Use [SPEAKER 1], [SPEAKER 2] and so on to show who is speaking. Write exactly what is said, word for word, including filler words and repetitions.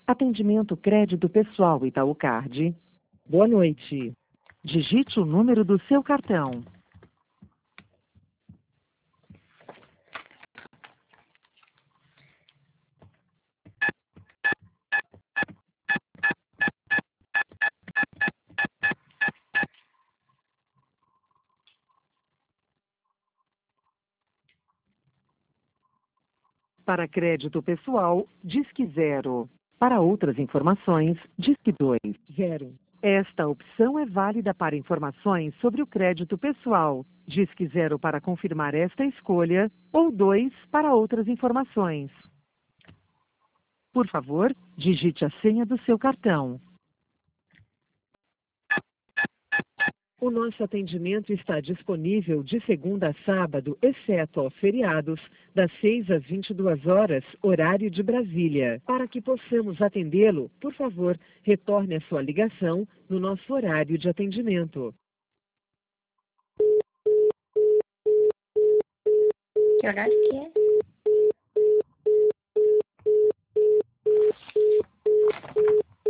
[SPEAKER 1] Atendimento Crédito Pessoal Itaúcard.
[SPEAKER 2] Boa noite.
[SPEAKER 1] Digite o número do seu cartão. Para crédito pessoal, disque zero. Para outras informações, disque dois.
[SPEAKER 2] Zero.
[SPEAKER 1] Esta opção é válida para informações sobre o crédito pessoal. Disque zero para confirmar esta escolha ou dois para outras informações. Por favor, digite a senha do seu cartão. O nosso atendimento está disponível de segunda a sábado, exceto aos feriados, das seis às vinte e duas horas, horário de Brasília. Para que possamos atendê-lo, por favor, retorne a sua ligação no nosso horário de atendimento.
[SPEAKER 3] Que horário que é?